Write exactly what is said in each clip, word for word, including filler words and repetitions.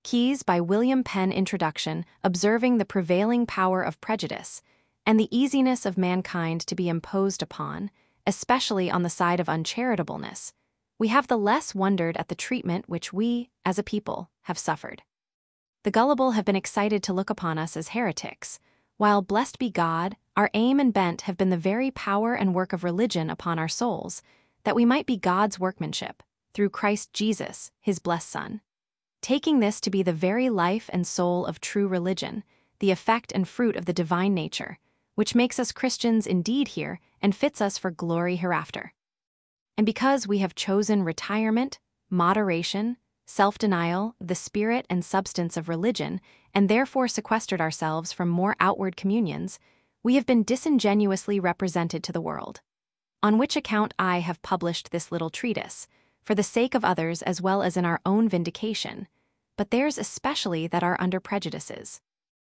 Keyes by William Penn. Introduction, observing the prevailing power of prejudice, and the easiness of mankind to be imposed upon, especially on the side of uncharitableness, we have the less wondered at the treatment which we, as a people, have suffered. The gullible have been excited to look upon us as heretics, while, blessed be God, our aim and bent have been the very power and work of religion upon our souls, that we might be God's workmanship, through Christ Jesus, his blessed Son. Taking this to be the very life and soul of true religion, the effect and fruit of the divine nature, which makes us Christians indeed here and fits us for glory hereafter. And because we have chosen retirement, moderation, self-denial, the spirit and substance of religion, and therefore sequestered ourselves from more outward communions, we have been disingenuously represented to the world. On which account I have published this little treatise, for the sake of others as well as in our own vindication, but theirs especially that are under prejudices.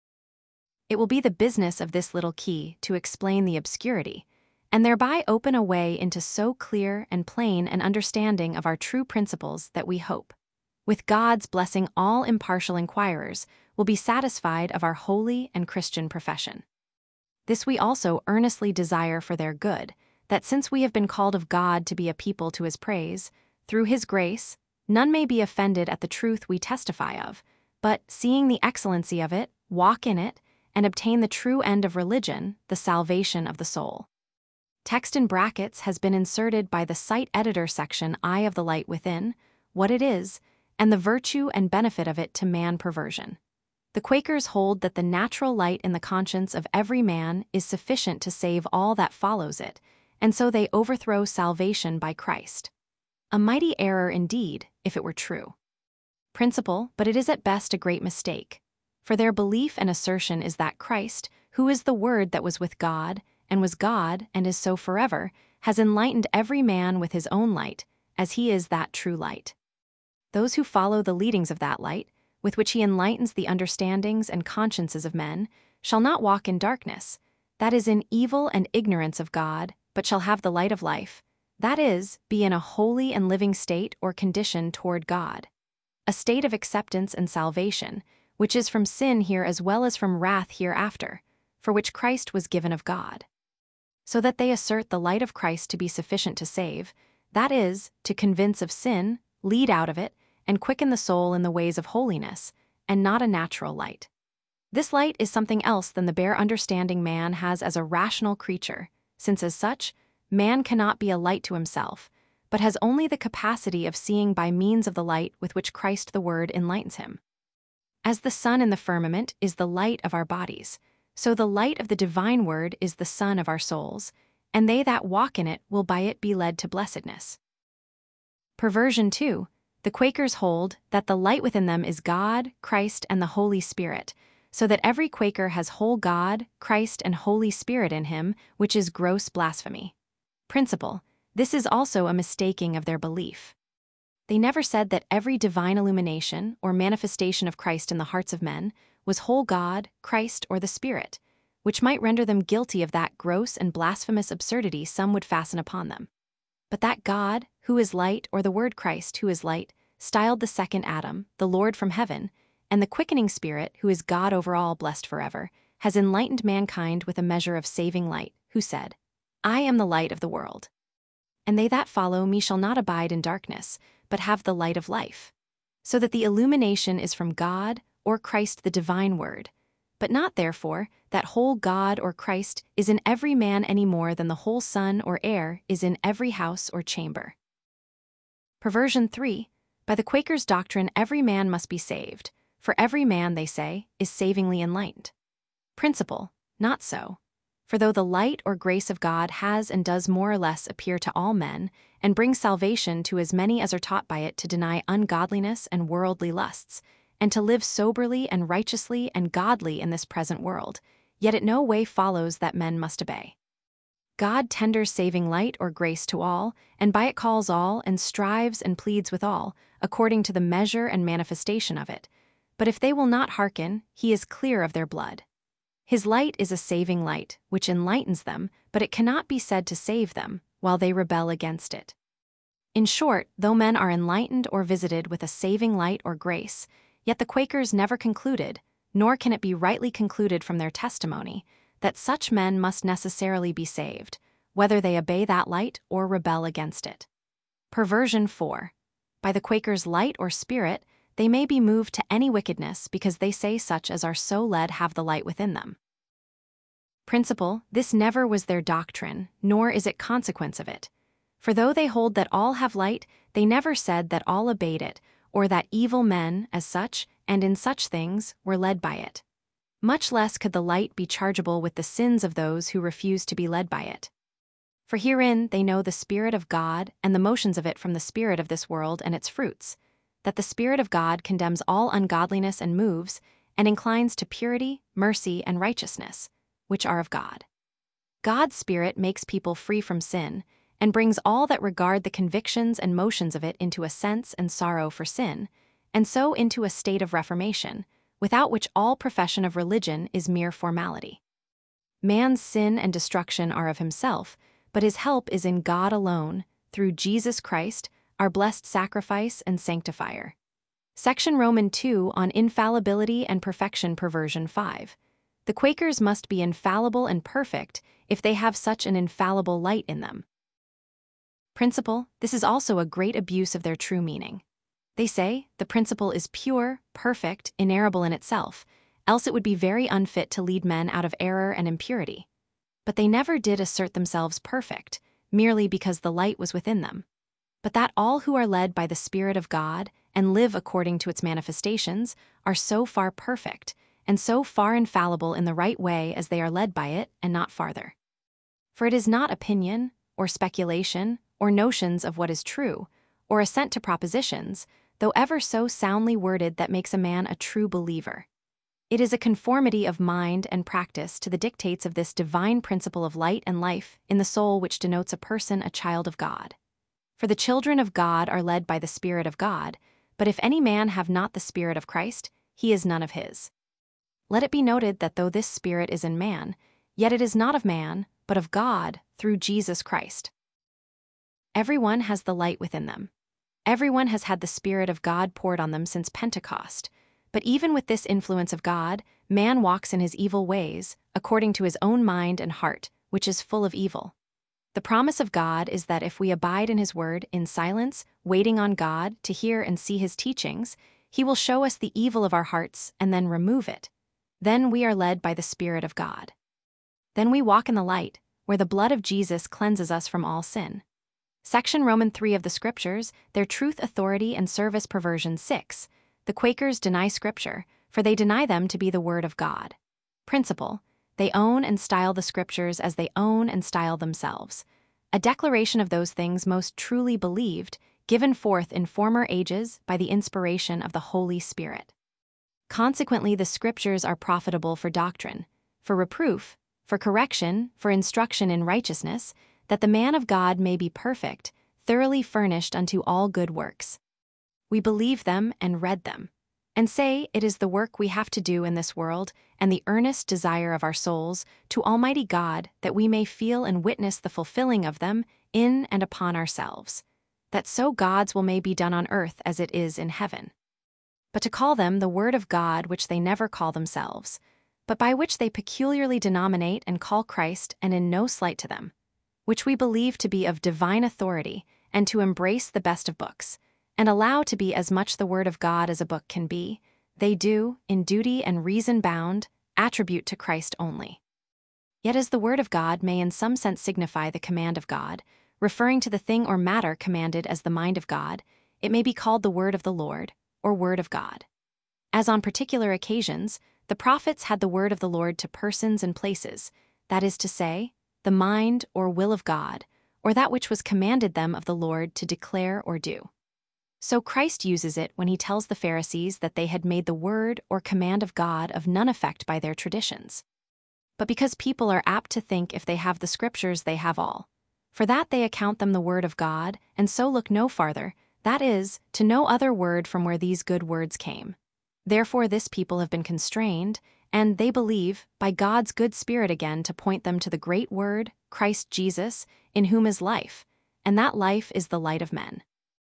It will be the business of this little key to explain the obscurity, and thereby open a way into so clear and plain an understanding of our true principles that we hope, with God's blessing, all impartial inquirers will be satisfied of our holy and Christian profession. This we also earnestly desire for their good, that since we have been called of God to be a people to his praise, through his grace, none may be offended at the truth we testify of, but, seeing the excellency of it, walk in it, and obtain the true end of religion, the salvation of the soul. Text in brackets has been inserted by the Site Editor section Eye of the Light Within, what it is, and the virtue and benefit of it to man perversion. The Quakers hold that the natural light in the conscience of every man is sufficient to save all that follows it, and so they overthrow salvation by Christ. A mighty error indeed, if it were true. Principle, but it is at best a great mistake. For their belief and assertion is that Christ, who is the Word that was with God, and was God, and is so forever, has enlightened every man with his own light, as he is that true light. Those who follow the leadings of that light, with which he enlightens the understandings and consciences of men, shall not walk in darkness, that is, in evil and ignorance of God, but shall have the light of life, that is, be in a holy and living state or condition toward God, a state of acceptance and salvation, which is from sin here as well as from wrath hereafter, for which Christ was given of God. So that they assert the light of Christ to be sufficient to save, that is, to convince of sin, lead out of it, and quicken the soul in the ways of holiness, and not a natural light. This light is something else than the bare understanding man has as a rational creature, since as such, man cannot be a light to himself, but has only the capacity of seeing by means of the light with which Christ the Word enlightens him. As the sun in the firmament is the light of our bodies, so the light of the divine Word is the sun of our souls, and they that walk in it will by it be led to blessedness. Perversion two. The Quakers hold that the light within them is God, Christ, and the Holy Spirit, so that every Quaker has whole God, Christ, and Holy Spirit in him, which is gross blasphemy. Principle, this is also a mistaking of their belief. They never said that every divine illumination or manifestation of Christ in the hearts of men was whole God, Christ, or the Spirit, which might render them guilty of that gross and blasphemous absurdity some would fasten upon them. But that God, who is light, or the Word Christ, who is light, styled the second Adam, the Lord from heaven, and the quickening Spirit, who is God over all blessed forever, has enlightened mankind with a measure of saving light, who said, I am the light of the world. And they that follow me shall not abide in darkness, but have the light of life. So that the illumination is from God, or Christ the divine Word, but not therefore that whole God or Christ is in every man any more than the whole sun or air is in every house or chamber. Perversion three. By the Quakers' doctrine every man must be saved, for every man, they say, is savingly enlightened. Principle, not so. For though the light or grace of God has and does more or less appear to all men, and brings salvation to as many as are taught by it to deny ungodliness and worldly lusts, and to live soberly and righteously and godly in this present world, yet it no way follows that men must obey. God tenders saving light or grace to all, and by it calls all, and strives and pleads with all, according to the measure and manifestation of it. But if they will not hearken, he is clear of their blood. His light is a saving light, which enlightens them, but it cannot be said to save them, while they rebel against it. In short, though men are enlightened or visited with a saving light or grace, Yet the Quakers never concluded, nor can it be rightly concluded from their testimony, that such men must necessarily be saved, whether they obey that light or rebel against it. Perversion four. By the Quakers' light or spirit, they may be moved to any wickedness because they say such as are so led have the light within them. Principle, this never was their doctrine, nor is it consequence of it. For though they hold that all have light, they never said that all obeyed it, or that evil men, as such, and in such things, were led by it. Much less could the light be chargeable with the sins of those who refuse to be led by it. For herein they know the Spirit of God and the motions of it from the spirit of this world and its fruits, that the Spirit of God condemns all ungodliness and moves, and inclines to purity, mercy, and righteousness, which are of God. God's Spirit makes people free from sin, and brings all that regard the convictions and motions of it into a sense and sorrow for sin, and so into a state of reformation, without which all profession of religion is mere formality. Man's sin and destruction are of himself, but his help is in God alone, through Jesus Christ, our blessed sacrifice and sanctifier. Section Roman two on Infallibility and Perfection. Perversion five. The Quakers must be infallible and perfect if they have such an infallible light in them. Principle, this is also a great abuse of their true meaning. They say, the principle is pure, perfect, inerrable in itself, else it would be very unfit to lead men out of error and impurity. But they never did assert themselves perfect, merely because the light was within them. But that all who are led by the Spirit of God, and live according to its manifestations, are so far perfect, and so far infallible in the right way as they are led by it, and not farther. For it is not opinion, or speculation, or notions of what is true, or assent to propositions, though ever so soundly worded, that makes a man a true believer. It is a conformity of mind and practice to the dictates of this divine principle of light and life in the soul which denotes a person a child of God. For the children of God are led by the Spirit of God, but if any man have not the Spirit of Christ, he is none of his. Let it be noted that though this Spirit is in man, yet it is not of man, but of God, through Jesus Christ. Everyone has the light within them. Everyone has had the Spirit of God poured on them since Pentecost. But even with this influence of God, man walks in his evil ways, according to his own mind and heart, which is full of evil. The promise of God is that if we abide in his word, in silence, waiting on God to hear and see his teachings, he will show us the evil of our hearts and then remove it. Then we are led by the Spirit of God. Then we walk in the light, where the blood of Jesus cleanses us from all sin. Section Roman three of the Scriptures, their truth, authority, and service. Perversion six. The Quakers deny Scripture, for they deny them to be the Word of God. Principle, they own and style the Scriptures as they own and style themselves, a declaration of those things most truly believed, given forth in former ages by the inspiration of the Holy Spirit. Consequently, the Scriptures are profitable for doctrine, for reproof, for correction, for instruction in righteousness, that the man of God may be perfect, thoroughly furnished unto all good works. We believe them and read them, and say it is the work we have to do in this world and the earnest desire of our souls to Almighty God that we may feel and witness the fulfilling of them in and upon ourselves, that so God's will may be done on earth as it is in heaven. But to call them the Word of God, which they never call themselves, but by which they peculiarly denominate and call Christ, and in no slight to them, which we believe to be of divine authority, and to embrace the best of books, and allow to be as much the Word of God as a book can be, they do, in duty and reason bound, attribute to Christ only. Yet as the Word of God may in some sense signify the command of God, referring to the thing or matter commanded as the mind of God, it may be called the Word of the Lord, or Word of God. As on particular occasions, the prophets had the Word of the Lord to persons and places, that is to say, the mind or will of God, or that which was commanded them of the Lord to declare or do. So Christ uses it when he tells the Pharisees that they had made the word or command of God of none effect by their traditions. But because people are apt to think if they have the Scriptures they have all, for that they account them the word of God, and so look no farther, that is, to no other word from where these good words came. Therefore this people have been constrained, and they believe, by God's good Spirit again to point them to the great Word, Christ Jesus, in whom is life, and that life is the light of men.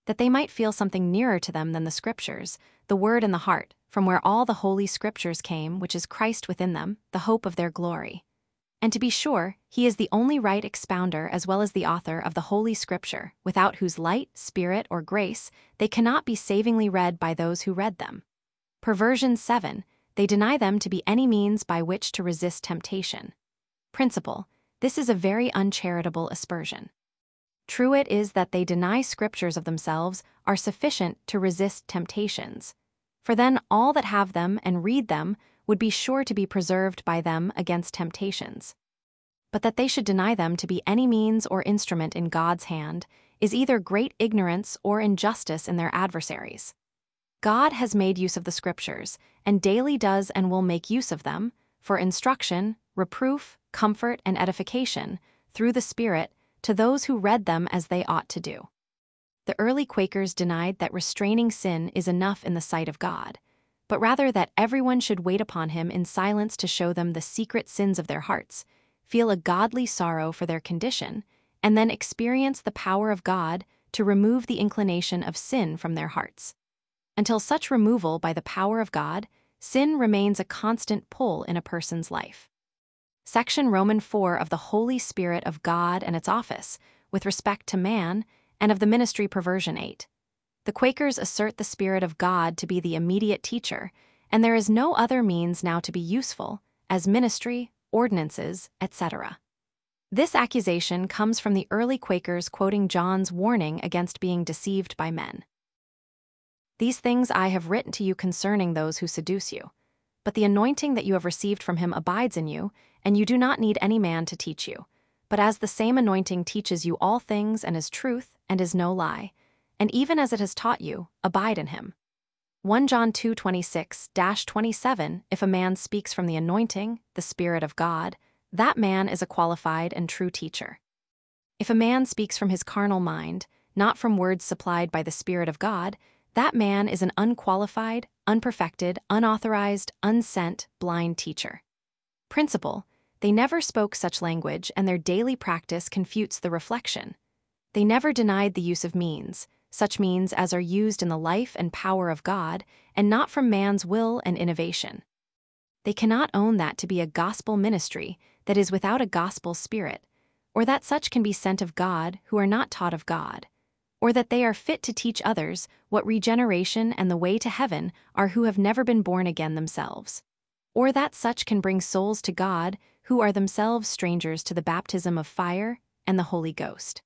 that they might feel something nearer to them than the Scriptures, the Word in the heart, from where all the Holy Scriptures came, which is Christ within them, the hope of their glory. And to be sure, he is the only right expounder as well as the author of the Holy Scripture, without whose light, spirit, or grace they cannot be savingly read by those who read them. Perversion seven. They deny them to be any means by which to resist temptation. Principle. This is a very uncharitable aspersion. True it is that they deny Scriptures of themselves are sufficient to resist temptations. For then all that have them and read them would be sure to be preserved by them against temptations. But that they should deny them to be any means or instrument in God's hand is either great ignorance or injustice in their adversaries. God has made use of the Scriptures, and daily does and will make use of them, for instruction, reproof, comfort, and edification, through the Spirit, to those who read them as they ought to do. The early Quakers denied that restraining sin is enough in the sight of God, but rather that everyone should wait upon him in silence to show them the secret sins of their hearts, feel a godly sorrow for their condition, and then experience the power of God to remove the inclination of sin from their hearts. Until such removal by the power of God, sin remains a constant pull in a person's life. Section Roman four of the Holy Spirit of God and its office, with respect to man, and of the ministry perversion eight. The Quakers assert the Spirit of God to be the immediate teacher, and there is no other means now to be useful, as ministry, ordinances, et cetera. This accusation comes from the early Quakers quoting John's warning against being deceived by men. These things I have written to you concerning those who seduce you. But the anointing that you have received from him abides in you, and you do not need any man to teach you. But as the same anointing teaches you all things and is truth and is no lie, and even as it has taught you, abide in him. First John two twenty-six to twenty-seven. If a man speaks from the anointing, the Spirit of God, that man is a qualified and true teacher. If a man speaks from his carnal mind, not from words supplied by the Spirit of God, that man is an unqualified, unperfected, unauthorized, unsent, blind teacher. Principle. They never spoke such language, and their daily practice confutes the reflection. They never denied the use of means, such means as are used in the life and power of God, and not from man's will and innovation. They cannot own that to be a gospel ministry that is without a gospel spirit, or that such can be sent of God who are not taught of God, or that they are fit to teach others what regeneration and the way to heaven are who have never been born again themselves, or that such can bring souls to God who are themselves strangers to the baptism of fire and the Holy Ghost.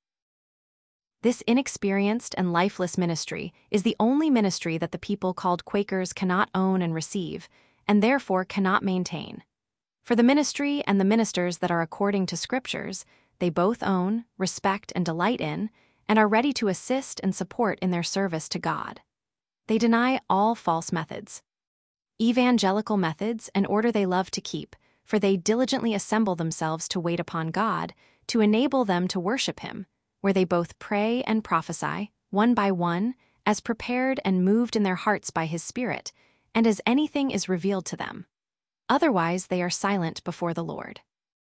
This inexperienced and lifeless ministry is the only ministry that the people called Quakers cannot own and receive, and therefore cannot maintain. For the ministry and the ministers that are according to Scriptures, they both own, respect, and delight in, and are ready to assist and support in their service to God. They deny all false methods. Evangelical methods and order they love to keep, for they diligently assemble themselves to wait upon God, to enable them to worship him, where they both pray and prophesy, one by one, as prepared and moved in their hearts by his Spirit, and as anything is revealed to them. Otherwise they are silent before the Lord.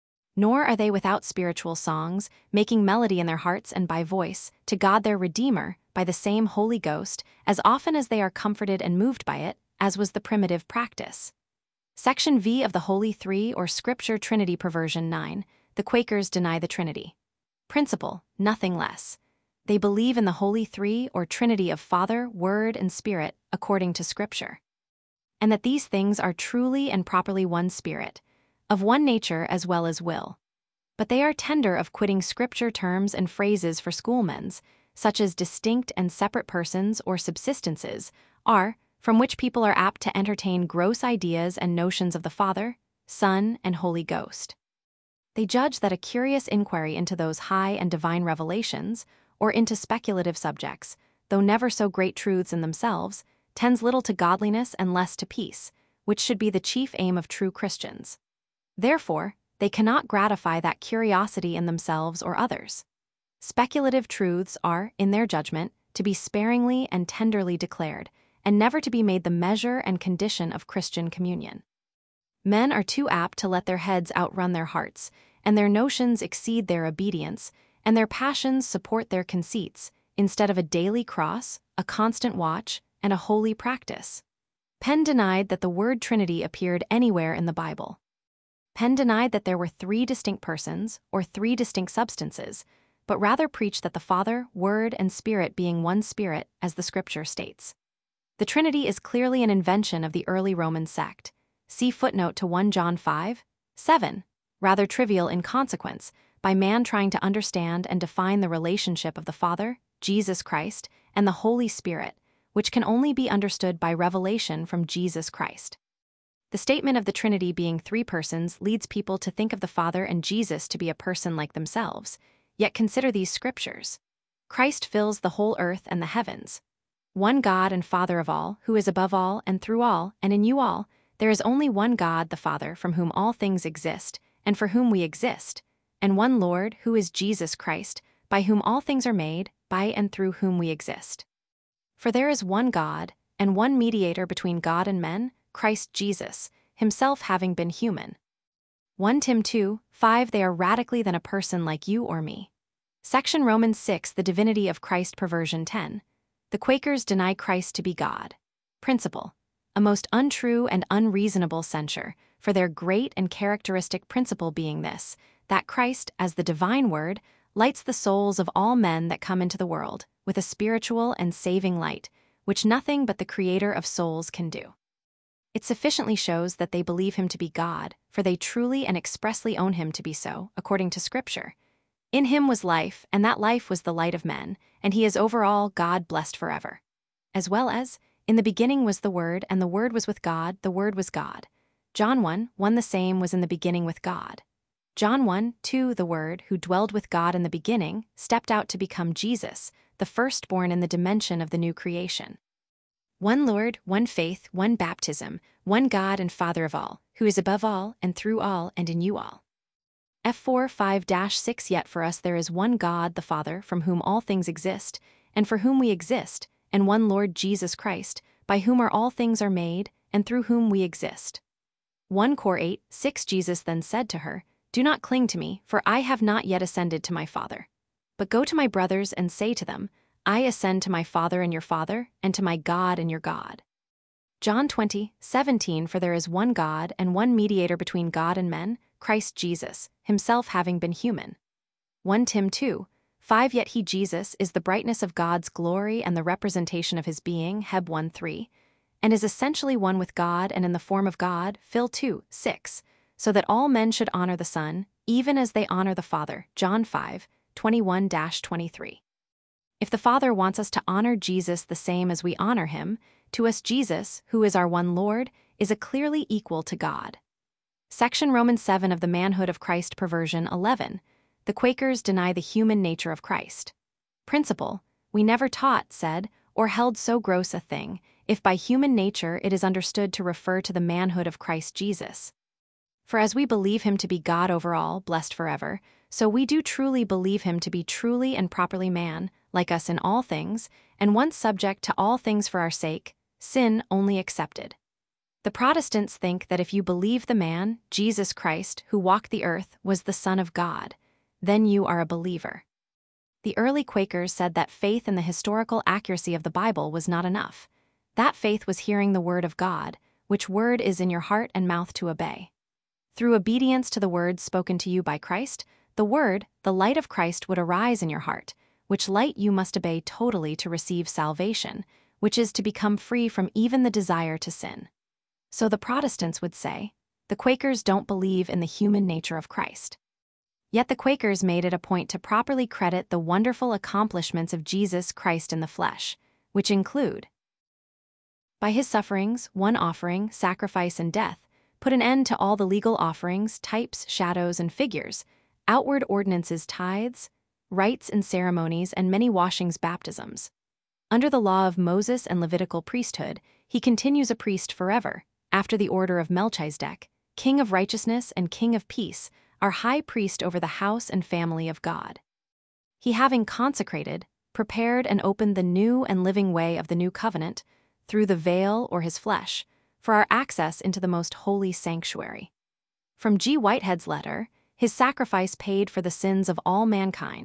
Nor are they without spiritual songs, making melody in their hearts and by voice, to God their Redeemer, by the same Holy Ghost, as often as they are comforted and moved by it, as was the primitive practice. Section V of the Holy Three or Scripture Trinity Perversion nine. The Quakers deny the Trinity. Principle, nothing less. They believe in the Holy Three or Trinity of Father, Word, and Spirit, according to Scripture. And that these things are truly and properly one Spirit, of one nature as well as will. But they are tender of quitting Scripture terms and phrases for schoolmen's, such as distinct and separate persons or subsistences, are, from which people are apt to entertain gross ideas and notions of the Father, Son, and Holy Ghost. They judge that a curious inquiry into those high and divine revelations, or into speculative subjects, though never so great truths in themselves, tends little to godliness and less to peace, which should be the chief aim of true Christians. Therefore, they cannot gratify that curiosity in themselves or others. Speculative truths are, in their judgment, to be sparingly and tenderly declared, and never to be made the measure and condition of Christian communion. Men are too apt to let their heads outrun their hearts, and their notions exceed their obedience, and their passions support their conceits, instead of a daily cross, a constant watch, and a holy practice. Penn denied that the word Trinity appeared anywhere in the Bible. Penn denied that there were three distinct persons or three distinct substances, but rather preached that the Father, Word, and Spirit being one Spirit, as the Scripture states. The Trinity is clearly an invention of the early Roman sect. See footnote to First John five, seven, rather trivial in consequence, by man trying to understand and define the relationship of the Father, Jesus Christ, and the Holy Spirit, which can only be understood by revelation from Jesus Christ. The statement of the Trinity being three persons leads people to think of the Father and Jesus to be a person like themselves, yet consider these scriptures. Christ fills the whole earth and the heavens. One God and Father of all, who is above all and through all and in you all, there is only one God the Father from whom all things exist and for whom we exist, and one Lord who is Jesus Christ, by whom all things are made, by and through whom we exist. For there is one God, and one mediator between God and men, Christ Jesus, himself having been human. First Timothy two, five They are radically than a person like you or me. Section Romans six The divinity of Christ perversion ten. The Quakers deny Christ to be God. Principle. A most untrue and unreasonable censure, for their great and characteristic principle being this, that Christ, as the divine word, lights the souls of all men that come into the world, with a spiritual and saving light, which nothing but the Creator of souls can do. It sufficiently shows that they believe him to be God, for they truly and expressly own him to be so, according to Scripture. In him was life, and that life was the light of men, and he is over all God blessed forever. As well as, in the beginning was the Word, and the Word was with God, the Word was God. John one, one The same was in the beginning with God. John one, two The Word, who dwelled with God in the beginning, stepped out to become Jesus, the firstborn in the dimension of the new creation. One Lord, one faith, one baptism, one God and Father of all, who is above all, and through all, and in you all. F four five six Yet for us there is one God the Father, from whom all things exist, and for whom we exist, and one Lord Jesus Christ, by whom are all things are made, and through whom we exist. First Cor eight, six Jesus then said to her, Do not cling to me, for I have not yet ascended to my Father. But go to my brothers and say to them, I ascend to my Father and your Father, and to my God and your God. John twenty, seventeen For there is one God and one mediator between God and men, Christ Jesus, himself having been human. First Timothy two, five Yet he Jesus is the brightness of God's glory and the representation of his being, Heb one three, and is essentially one with God and in the form of God, Phil two, six, so that all men should honor the Son, even as they honor the Father, John five, twenty-one to twenty-three. If the Father wants us to honor Jesus the same as we honor him, to us Jesus, who is our one Lord, is a clearly equal to God. Section Romans seven of the manhood of Christ perversion eleven. The Quakers deny the human nature of Christ. Principle. We never taught, said, or held so gross a thing, if by human nature it is understood to refer to the manhood of Christ Jesus. For as we believe him to be God over all, blessed forever, so we do truly believe him to be truly and properly man, like us in all things, and once subject to all things for our sake, sin only excepted. The Protestants think that if you believe the man, Jesus Christ, who walked the earth, was the Son of God, then you are a believer. The early Quakers said that faith in the historical accuracy of the Bible was not enough. That faith was hearing the word of God, which word is in your heart and mouth to obey. Through obedience to the words spoken to you by Christ, the word, the light of Christ would arise in your heart, which light you must obey totally to receive salvation, which is to become free from even the desire to sin. So the Protestants would say, the Quakers don't believe in the human nature of Christ. Yet the Quakers made it a point to properly credit the wonderful accomplishments of Jesus Christ in the flesh, which include: by his sufferings, one offering, sacrifice, and death, put an end to all the legal offerings, types, shadows, and figures, outward ordinances, tithes, rites and ceremonies, and many washings, baptisms. Under the law of Moses and Levitical priesthood, he continues a priest forever, after the order of Melchizedek, king of righteousness and king of peace, our high priest over the house and family of God. He having consecrated, prepared and opened the new and living way of the new covenant, through the veil or his flesh, for our access into the most holy sanctuary. From G. Whitehead's letter, his sacrifice paid for the sins of all mankind,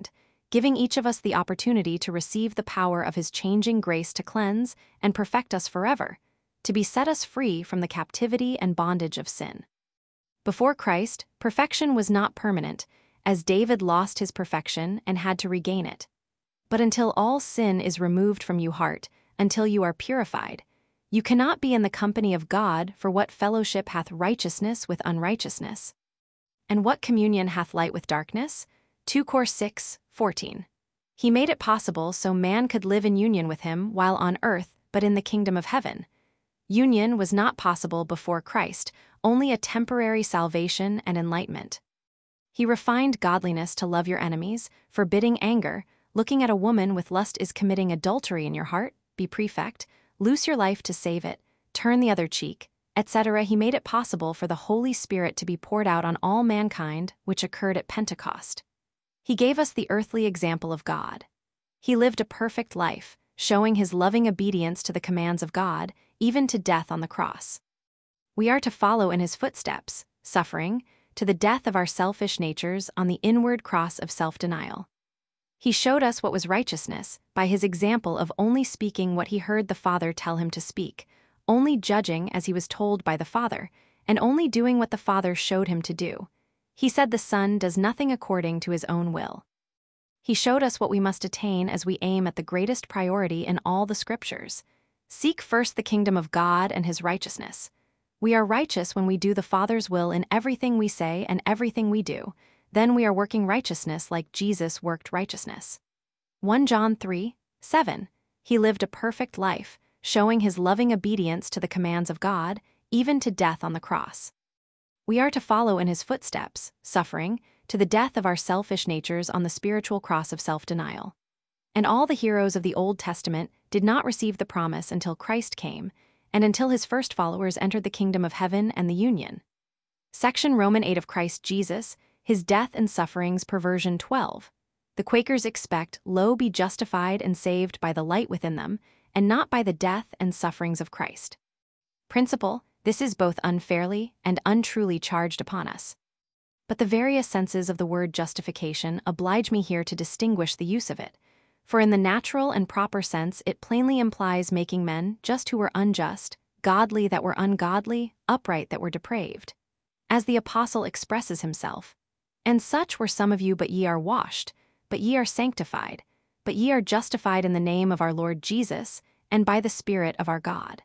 giving each of us the opportunity to receive the power of his changing grace to cleanse and perfect us forever, to be set us free from the captivity and bondage of sin. Before Christ, perfection was not permanent, as David lost his perfection and had to regain it. But until all sin is removed from you heart, until you are purified, you cannot be in the company of God, for what fellowship hath righteousness with unrighteousness? And what communion hath light with darkness? Second Corinthians six fourteen. He made it possible so man could live in union with him while on earth, but in the kingdom of heaven. Union was not possible before Christ, only a temporary salvation and enlightenment. He refined godliness to love your enemies, forbidding anger, looking at a woman with lust is committing adultery in your heart, be prefect, loose your life to save it, turn the other cheek, et cetera. He made it possible for the Holy Spirit to be poured out on all mankind, which occurred at Pentecost. He gave us the earthly example of God. He lived a perfect life, showing his loving obedience to the commands of God, even to death on the cross. We are to follow in his footsteps, suffering, to the death of our selfish natures on the inward cross of self-denial. He showed us what was righteousness by his example of only speaking what he heard the Father tell him to speak, only judging as he was told by the Father, and only doing what the Father showed him to do. He said the Son does nothing according to his own will. He showed us what we must attain as we aim at the greatest priority in all the Scriptures. Seek first the kingdom of God and his righteousness. We are righteous when we do the Father's will in everything we say and everything we do. Then we are working righteousness like Jesus worked righteousness. First John three seven. He lived a perfect life, showing his loving obedience to the commands of God, even to death on the cross. We are to follow in his footsteps, suffering, to the death of our selfish natures on the spiritual cross of self-denial. And all the heroes of the Old Testament did not receive the promise until Christ came, and until his first followers entered the kingdom of heaven and the union. Section Roman eight of Christ Jesus, his death and sufferings, perversion twelve. The Quakers expect, lo, be justified and saved by the light within them, and not by the death and sufferings of Christ. Principle, this is both unfairly and untruly charged upon us. But the various senses of the word justification oblige me here to distinguish the use of it, for in the natural and proper sense it plainly implies making men just who were unjust, godly that were ungodly, upright that were depraved. As the apostle expresses himself, and such were some of you, but ye are washed, but ye are sanctified, but ye are justified in the name of our Lord Jesus, and by the Spirit of our God.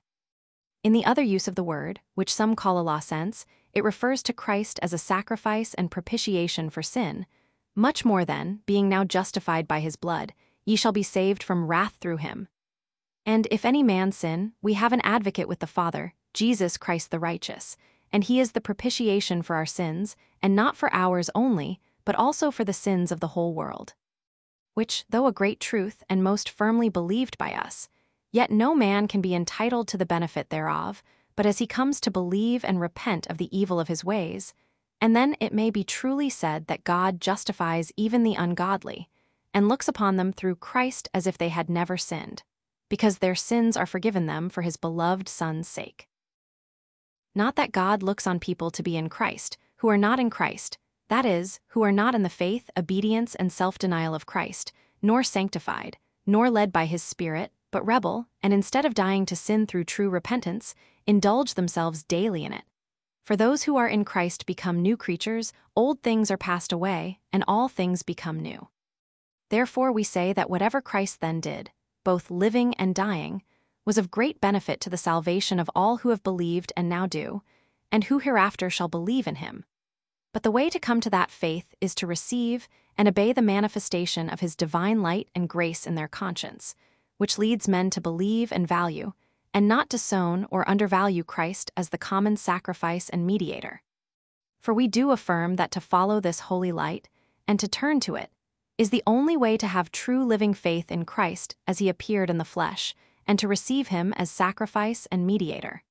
In the other use of the word, which some call a law sense, it refers to Christ as a sacrifice and propitiation for sin. Much more then, being now justified by his blood, ye shall be saved from wrath through him. And if any man sin, we have an advocate with the Father, Jesus Christ the righteous, and he is the propitiation for our sins, and not for ours only, but also for the sins of the whole world. Which, though a great truth and most firmly believed by us, yet no man can be entitled to the benefit thereof, but as he comes to believe and repent of the evil of his ways, and then it may be truly said that God justifies even the ungodly, and looks upon them through Christ as if they had never sinned, because their sins are forgiven them for his beloved Son's sake. Not that God looks on people to be in Christ, who are not in Christ, that is, who are not in the faith, obedience, and self-denial of Christ, nor sanctified, nor led by his Spirit, but rebel, and instead of dying to sin through true repentance, indulge themselves daily in it. For those who are in Christ become new creatures, old things are passed away, and all things become new. Therefore we say that whatever Christ then did, both living and dying, was of great benefit to the salvation of all who have believed and now do, and who hereafter shall believe in him. But the way to come to that faith is to receive and obey the manifestation of his divine light and grace in their conscience, which leads men to believe and value, and not disown or undervalue Christ as the common sacrifice and mediator. For we do affirm that to follow this holy light, and to turn to it, is the only way to have true living faith in Christ as he appeared in the flesh, and to receive him as sacrifice and mediator.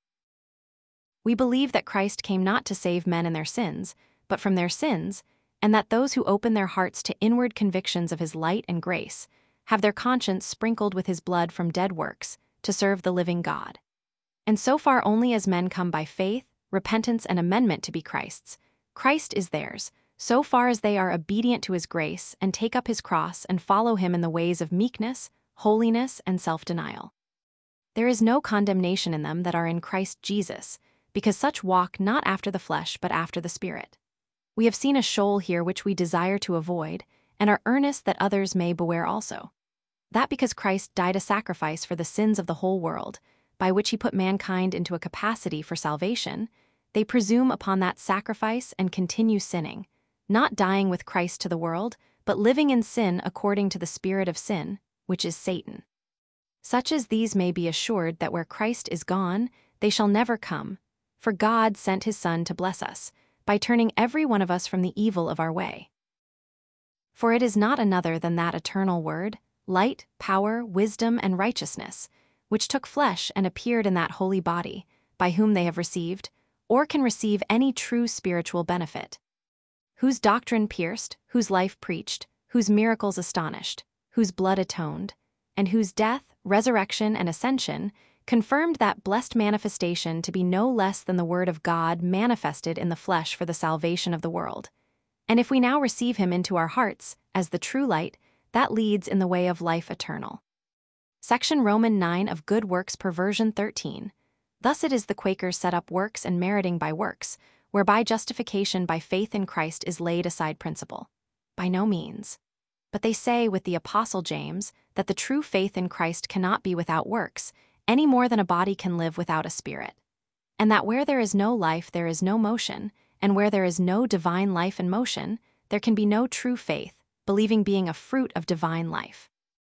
We believe that Christ came not to save men in their sins, but from their sins, and that those who open their hearts to inward convictions of his light and grace have their conscience sprinkled with his blood from dead works, to serve the living God. And so far only as men come by faith, repentance, and amendment to be Christ's, Christ is theirs, so far as they are obedient to his grace and take up his cross and follow him in the ways of meekness, holiness, and self-denial. There is no condemnation in them that are in Christ Jesus, because such walk not after the flesh but after the Spirit. We have seen a shoal here which we desire to avoid, and are earnest that others may beware also. That because Christ died a sacrifice for the sins of the whole world, by which he put mankind into a capacity for salvation, they presume upon that sacrifice and continue sinning, not dying with Christ to the world, but living in sin according to the spirit of sin, which is Satan. Such as these may be assured that where Christ is gone, they shall never come, for God sent his Son to bless us, by turning every one of us from the evil of our way. For it is not another than that eternal word, light, power, wisdom, and righteousness, which took flesh and appeared in that holy body, by whom they have received, or can receive any true spiritual benefit. Whose doctrine pierced, whose life preached, whose miracles astonished, whose blood atoned, and whose death, resurrection, and ascension confirmed that blessed manifestation to be no less than the Word of God manifested in the flesh for the salvation of the world. And if we now receive him into our hearts, as the true light, that leads in the way of life eternal. Section Roman nine of Good Works Perversion thirteen. Thus it is the Quakers set up works and meriting by works, whereby justification by faith in Christ is laid aside principle. By no means. But they say with the Apostle James that the true faith in Christ cannot be without works, any more than a body can live without a spirit. And that where there is no life there is no motion, and where there is no divine life and motion, there can be no true faith, believing being a fruit of divine life.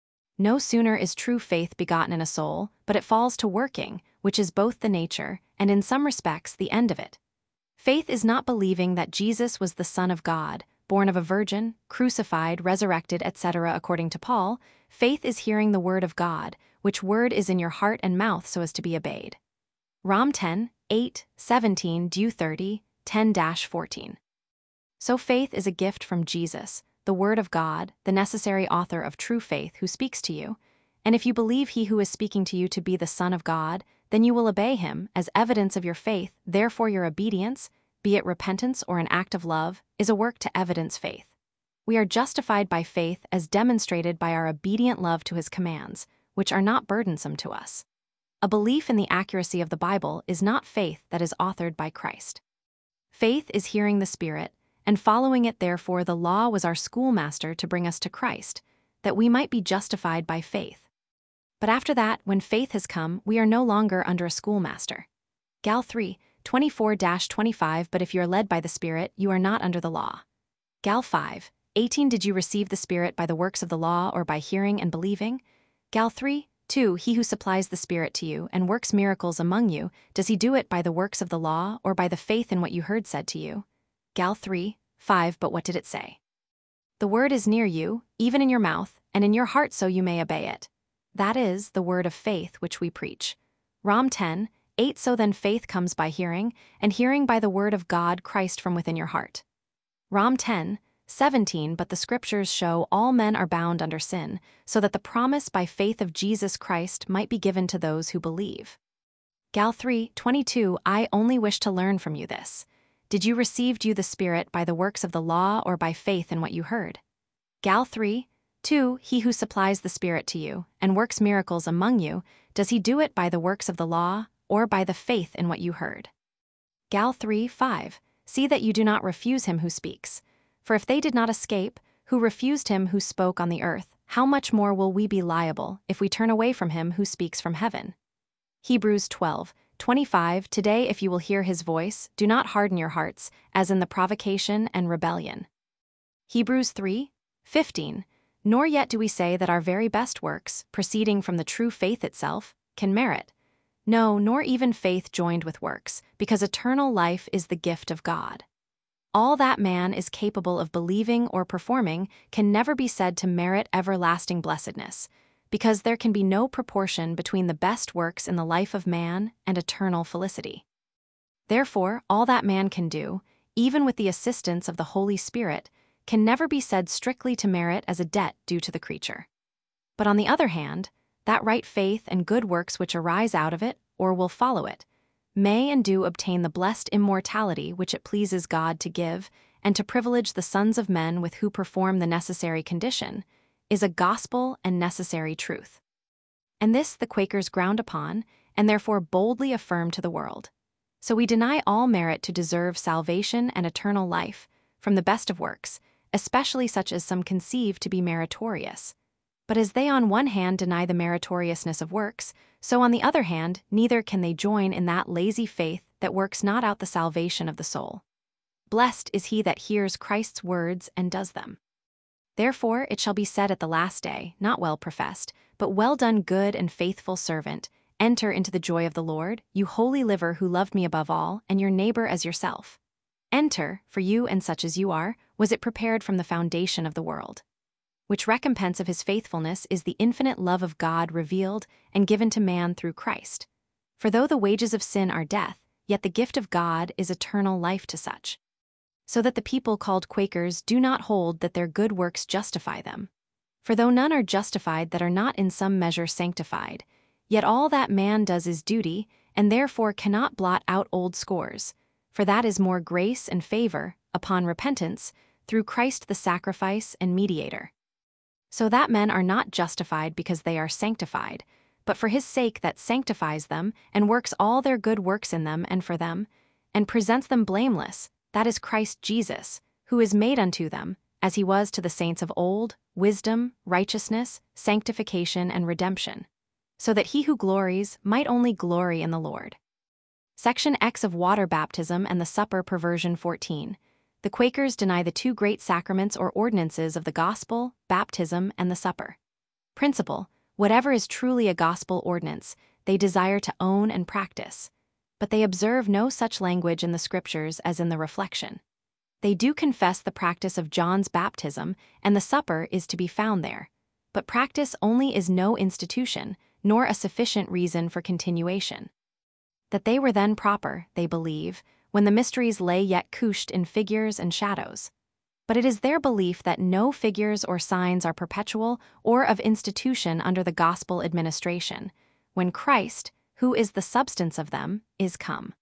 No sooner is true faith begotten in a soul, but it falls to working, which is both the nature, and in some respects the end of it. Faith is not believing that Jesus was the Son of God, born of a virgin, crucified, resurrected, et cetera according to Paul. Faith is hearing the word of God, which word is in your heart and mouth so as to be obeyed. Rom ten, eight, seventeen, Dew thirty, ten fourteen. So faith is a gift from Jesus, the Word of God, the necessary author of true faith, who speaks to you, and if you believe he who is speaking to you to be the Son of God, then you will obey him as evidence of your faith. Therefore your obedience, be it repentance or an act of love, is a work to evidence faith. We are justified by faith as demonstrated by our obedient love to his commands, which are not burdensome to us. A belief in the accuracy of the Bible is not faith that is authored by Christ. Faith is hearing the Spirit, and following it. Therefore the law was our schoolmaster to bring us to Christ, that we might be justified by faith. But after that, when faith has come, we are no longer under a schoolmaster. Gal three, twenty-four to twenty-five. But if you are led by the Spirit, you are not under the law. Gal five, eighteen. Did you receive the Spirit by the works of the law or by hearing and believing? Gal three, two. He who supplies the Spirit to you and works miracles among you, does he do it by the works of the law or by the faith in what you heard said to you? Gal three, five. But what did it say? The word is near you, even in your mouth, and in your heart, so you may obey it. That is the word of faith which we preach. Rom ten, eight. So then faith comes by hearing, and hearing by the word of God Christ from within your heart. Rom ten, seventeen. But the scriptures show all men are bound under sin, so that the promise by faith of Jesus Christ might be given to those who believe. Gal three, twenty-two. I only wish to learn from you this. Did you receive you the Spirit by the works of the law or by faith in what you heard? Gal three, two. He who supplies the Spirit to you and works miracles among you, does he do it by the works of the law or by the faith in what you heard? Gal three, five. See that you do not refuse him who speaks. For if they did not escape, who refused him who spoke on the earth, how much more will we be liable if we turn away from him who speaks from heaven? Hebrews twelve, twenty-five. Today if you will hear his voice, do not harden your hearts, as in the provocation and rebellion. Hebrews three, fifteen. Nor yet do we say that our very best works, proceeding from the true faith itself, can merit. No, nor even faith joined with works, because eternal life is the gift of God. All that man is capable of believing or performing can never be said to merit everlasting blessedness, because there can be no proportion between the best works in the life of man and eternal felicity. Therefore, all that man can do, even with the assistance of the Holy Spirit, can never be said strictly to merit as a debt due to the creature. But on the other hand, that right faith and good works which arise out of it, or will follow it, may and do obtain the blessed immortality which it pleases God to give, and to privilege the sons of men with who perform the necessary condition, is a gospel and necessary truth. And this the Quakers ground upon, and therefore boldly affirm to the world. So we deny all merit to deserve salvation and eternal life from the best of works, especially such as some conceive to be meritorious. But as they on one hand deny the meritoriousness of works, so on the other hand neither can they join in that lazy faith that works not out the salvation of the soul. Blessed is he that hears Christ's words and does them. Therefore it shall be said at the last day, not well professed, but well done, good and faithful servant, enter into the joy of the Lord, you holy liver who loved me above all, and your neighbor as yourself. Enter, for you and such as you are, was it prepared from the foundation of the world. Which recompense of his faithfulness is the infinite love of God revealed and given to man through Christ. For though the wages of sin are death, yet the gift of God is eternal life to such. So that the people called Quakers do not hold that their good works justify them. For though none are justified that are not in some measure sanctified, yet all that man does is duty, and therefore cannot blot out old scores, for that is more grace and favor, upon repentance, through Christ the sacrifice and mediator. So that men are not justified because they are sanctified, but for his sake that sanctifies them, and works all their good works in them and for them, and presents them blameless, that is Christ Jesus, who is made unto them, as he was to the saints of old, wisdom, righteousness, sanctification, and redemption, so that he who glories might only glory in the Lord. Section X of Water Baptism and the Supper Perversion fourteen. The Quakers deny the two great sacraments or ordinances of the gospel, baptism, and the supper. Principle: whatever is truly a gospel ordinance, they desire to own and practice, but they observe no such language in the scriptures as in the reflection. They do confess the practice of John's baptism, and the supper is to be found there, but practice only is no institution, nor a sufficient reason for continuation. That they were then proper, they believe, when the mysteries lay yet couched in figures and shadows. But it is their belief that no figures or signs are perpetual or of institution under the gospel administration, when Christ, who is the substance of them, is come.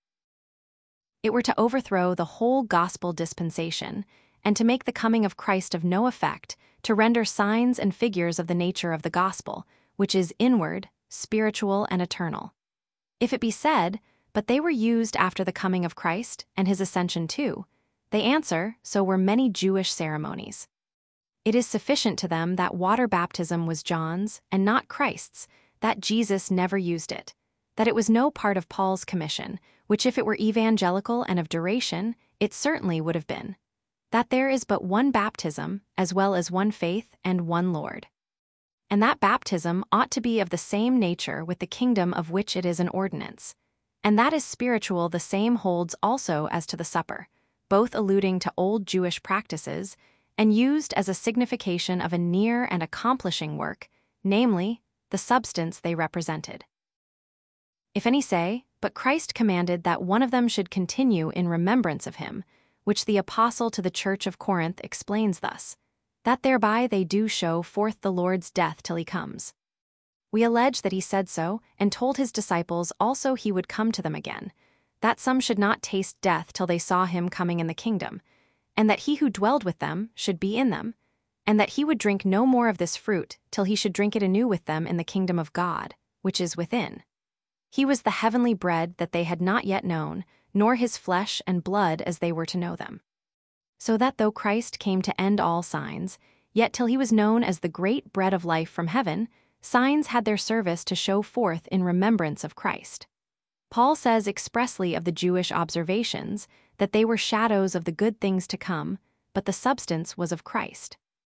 It were to overthrow the whole gospel dispensation, and to make the coming of Christ of no effect, to render signs and figures of the nature of the gospel, which is inward, spiritual, and eternal. If it be said, but they were used after the coming of Christ, and his ascension too, they answer, so were many Jewish ceremonies. It is sufficient to them that water baptism was John's, and not Christ's, that Jesus never used it, that it was no part of Paul's commission, which if it were evangelical and of duration, it certainly would have been, that there is but one baptism, as well as one faith and one Lord. And that baptism ought to be of the same nature with the kingdom of which it is an ordinance. And that is spiritual the same holds also as to the supper, both alluding to old Jewish practices, and used as a signification of a near and accomplishing work, namely, the substance they represented. If any say, but Christ commanded that one of them should continue in remembrance of him, which the apostle to the church of Corinth explains thus, that thereby they do show forth the Lord's death till he comes. We allege that he said so, and told his disciples also he would come to them again, that some should not taste death till they saw him coming in the kingdom, and that he who dwelled with them should be in them, and that he would drink no more of this fruit till he should drink it anew with them in the kingdom of God, which is within. He was the heavenly bread that they had not yet known, nor his flesh and blood as they were to know them. So that though Christ came to end all signs, yet till he was known as the great bread of life from heaven, signs had their service to show forth in remembrance of Christ. Paul says expressly of the Jewish observations that they were shadows of the good things to come, but the substance was of Christ.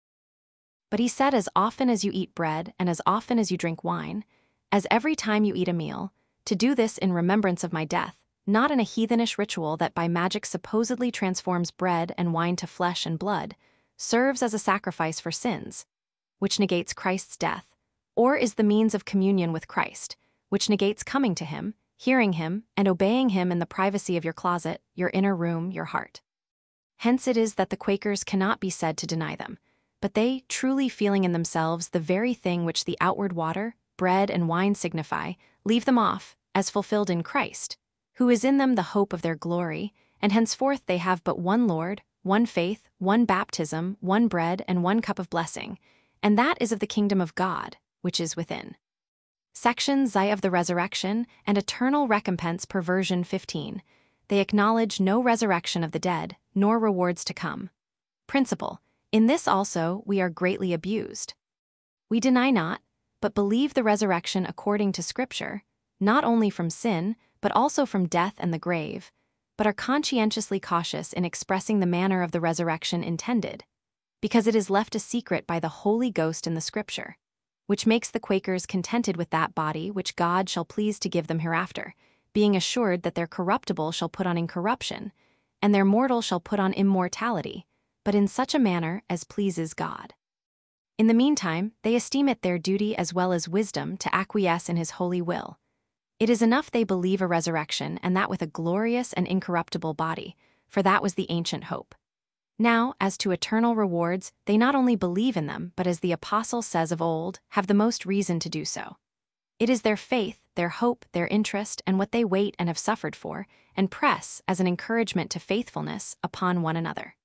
But he said, as often as you eat bread and as often as you drink wine, as every time you eat a meal, to do this in remembrance of my death, not in a heathenish ritual that by magic supposedly transforms bread and wine to flesh and blood, serves as a sacrifice for sins, which negates Christ's death, or is the means of communion with Christ, which negates coming to him, hearing him, and obeying him in the privacy of your closet, your inner room, your heart. Hence it is that the Quakers cannot be said to deny them, but they, truly feeling in themselves the very thing which the outward water, bread, and wine signify, leave them off, as fulfilled in Christ, who is in them the hope of their glory, and henceforth they have but one Lord, one faith, one baptism, one bread, and one cup of blessing, and that is of the kingdom of God, which is within. Section Zai of the Resurrection and Eternal Recompense Perversion fifteen. They acknowledge no resurrection of the dead, nor rewards to come. Principle. In this also we are greatly abused. We deny not, but believe the resurrection according to Scripture, not only from sin, but also from death and the grave, but are conscientiously cautious in expressing the manner of the resurrection intended, because it is left a secret by the Holy Ghost in the Scripture, which makes the Quakers contented with that body which God shall please to give them hereafter, being assured that their corruptible shall put on incorruption, and their mortal shall put on immortality, but in such a manner as pleases God. In the meantime, they esteem it their duty as well as wisdom to acquiesce in his holy will. It is enough they believe a resurrection, and that with a glorious and incorruptible body, for that was the ancient hope. Now, as to eternal rewards, they not only believe in them, but as the Apostle says of old, have the most reason to do so. It is their faith, their hope, their interest, and what they wait and have suffered for, and press, as an encouragement to faithfulness, upon one another.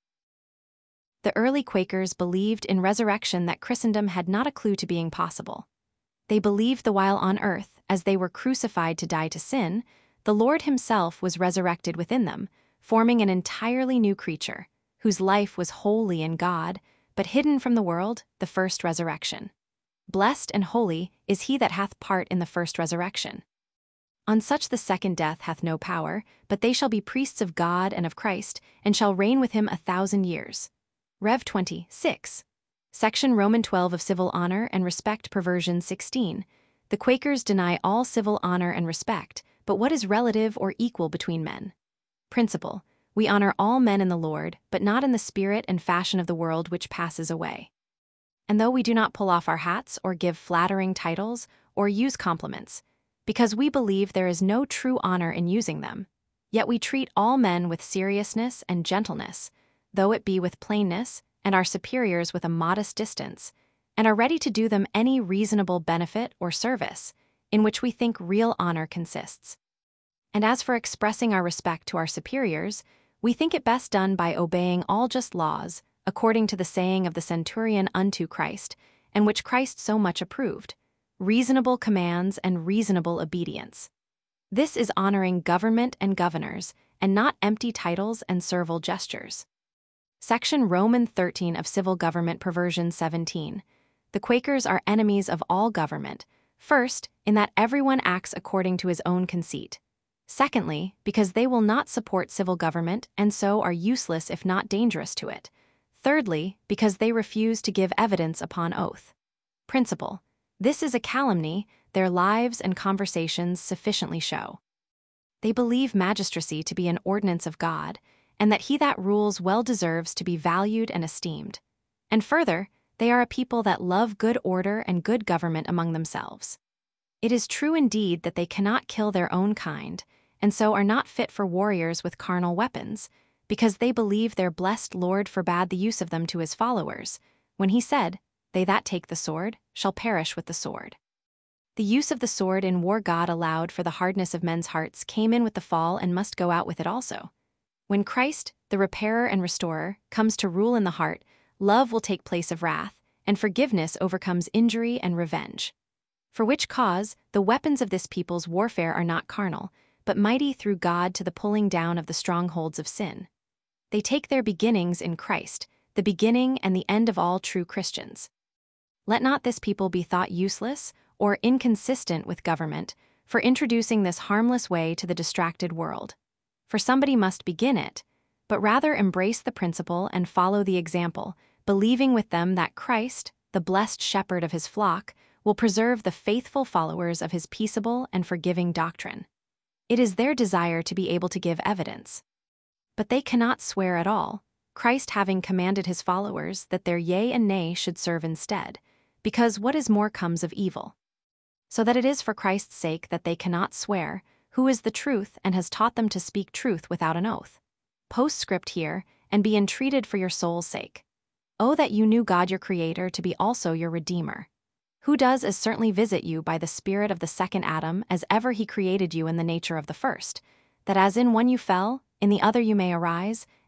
The early Quakers believed in resurrection that Christendom had not a clue to being possible. They believed the while on earth, as they were crucified to die to sin, the Lord himself was resurrected within them, forming an entirely new creature, whose life was wholly in God, but hidden from the world, the first resurrection. Blessed and holy is he that hath part in the first resurrection. On such the second death hath no power, but they shall be priests of God and of Christ, and shall reign with him a thousand years. Rev twenty-six. Section Roman twelve of Civil Honor and Respect Perversion sixteen. The Quakers deny all civil honor and respect, but what is relative or equal between men? Principle. We honor all men in the Lord, but not in the spirit and fashion of the world which passes away. And though we do not pull off our hats or give flattering titles or use compliments, because we believe there is no true honor in using them, yet we treat all men with seriousness and gentleness, though it be with plainness, and our superiors with a modest distance, and are ready to do them any reasonable benefit or service, in which we think real honor consists. And as for expressing our respect to our superiors, we think it best done by obeying all just laws, according to the saying of the centurion unto Christ, and which Christ so much approved, reasonable commands and reasonable obedience. This is honoring government and governors, and not empty titles and servile gestures. Section Roman thirteen of Civil Government Perversion seventeen. The Quakers are enemies of all government, first, in that everyone acts according to his own conceit. Secondly, because they will not support civil government and so are useless if not dangerous to it. Thirdly, because they refuse to give evidence upon oath. Principle. This is a calumny, their lives and conversations sufficiently show. They believe magistracy to be an ordinance of God, and that he that rules well deserves to be valued and esteemed. And further, they are a people that love good order and good government among themselves. It is true indeed that they cannot kill their own kind, and so are not fit for warriors with carnal weapons, because they believe their blessed Lord forbade the use of them to his followers, when he said, "They that take the sword shall perish with the sword." The use of the sword in war God allowed for the hardness of men's hearts came in with the fall and must go out with it also. When Christ, the repairer and restorer, comes to rule in the heart, love will take place of wrath, and forgiveness overcomes injury and revenge. For which cause, the weapons of this people's warfare are not carnal, but mighty through God to the pulling down of the strongholds of sin. They take their beginnings in Christ, the beginning and the end of all true Christians. Let not this people be thought useless or inconsistent with government for introducing this harmless way to the distracted world. For somebody must begin it, but rather embrace the principle and follow the example, believing with them that Christ, the blessed shepherd of his flock, will preserve the faithful followers of his peaceable and forgiving doctrine. It is their desire to be able to give evidence. But they cannot swear at all, Christ having commanded his followers that their yea and nay should serve instead, because what is more comes of evil. So that it is for Christ's sake that they cannot swear, who is the truth and has taught them to speak truth without an oath. Postscript here, and be entreated for your soul's sake. Oh, that you knew God your Creator to be also your Redeemer, who does as certainly visit you by the Spirit of the second Adam as ever he created you in the nature of the first, that as in one you fell, in the other you may arise,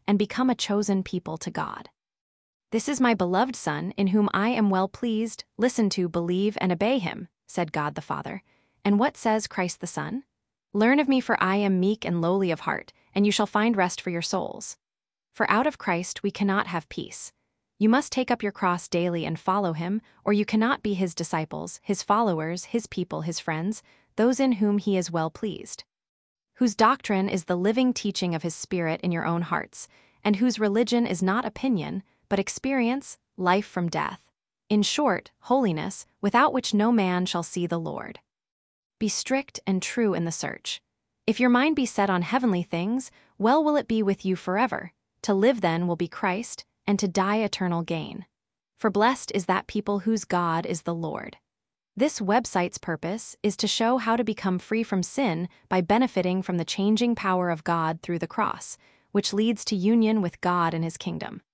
and become a chosen people to God. "This is my beloved Son, in whom I am well pleased. Listen to, believe, and obey him," said God the Father. And what says Christ the Son? "Learn of me, for I am meek and lowly of heart, and you shall find rest for your souls." For out of Christ we cannot have peace. You must take up your cross daily and follow him, or you cannot be his disciples, his followers, his people, his friends, those in whom he is well pleased, whose doctrine is the living teaching of his Spirit in your own hearts, and whose religion is not opinion, but experience, life from death. In short, holiness, without which no man shall see the Lord. Be strict and true in the search. If your mind be set on heavenly things, well will it be with you forever. To live then will be Christ, and to die eternal gain. For blessed is that people whose God is the Lord. This website's purpose is to show how to become free from sin by benefiting from the changing power of God through the cross, which leads to union with God and his kingdom.